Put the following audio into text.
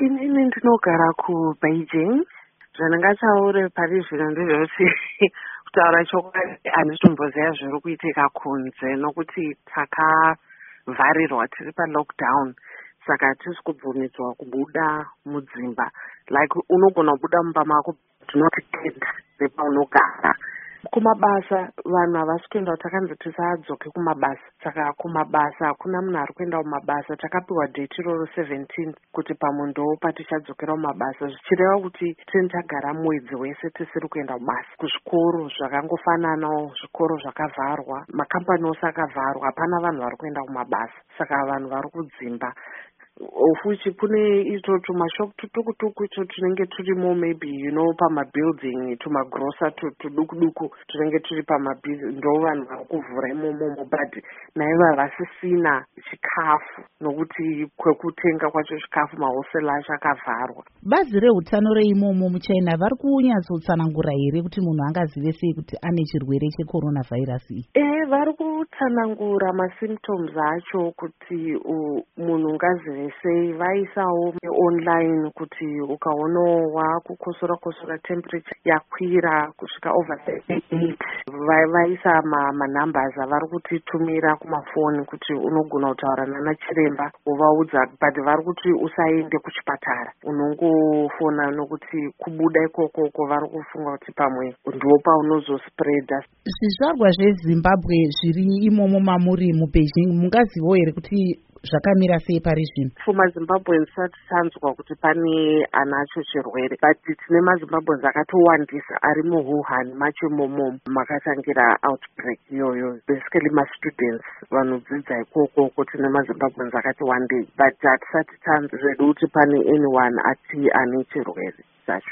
Inini ndinogara kuBeijing. Zvandingataure pari zvino ndezvekuti kutaura chokwadi handitomboziva zviri kuitika kunze nokuti takavharirwa tiri palockdown, saka hatisi kubvumidzwa kubuda mudzimba. Like unogona kubuda mumba mako not tent nepaunogara. Kumabasa vanhu havasi kuenda, takanzi tisadzoke kumabasa. Saka kumabasa hakuna munhu ari kuenda kumabasa. Takapiwa date iroro 17 kuti pamundowo patichadzokera kumabasa, zvichireva kuti tagara mwedzi wese tisiri kuenda kubasa. Kuzvikoro zvakangofananawo, zvikoro zvakavharwa, makambani ose akavharwa, hapana vanhu vari kuenda kumabasa. Saka vanhu vari kudzimba. Fuchi kune ito tumashopu tutukutuku ito tunenge turimo, maybe pamabuilding, tumagrosa tudukuduku tunenge turi pamabuilding, ndo vanhu vari kuvhura imomo, but naiva vasisina chikafu nokuti kwekutenga kwacho chikafu mahosela acho akavharwa. Bazi reutano reimomo muchina vari kunyatsotsanangura here kuti munhu angazive sei kuti ane chirwere cheCoronavirus iyi? Vari kutsanangura masymptoms acho kuti munhu ngazive sei. Vaisawo online kuti ukaonowa kukosora temperature yakwira kusvika over 38, vaisa manumbers avari kutitumira kumafoni kuti unogona kutaura nana chiremba uvaudza, but vari kuti usaende kuchipatara, unongofona nokuti kubuda ikoko vari kufunga kuti pamwe ndo paunozospreada. Zvizvarwa zveZimbabwe zviri imomo mamuri muBeijing, mungazivo here kuti zvakamira sei pari zvino? FumaZimbabweans tisati tanzwa kuti pane anacho chirwere, but tine maZimbabweans akatowandisa ari muWuhan macho imomo makatangira outbreak iyoyo, basically mastudents vanodzidza ikoko. Tine maZimbabweans akati wandei, but hatisati tanzwa zvedu kuti pane anyone ati ane chirwere.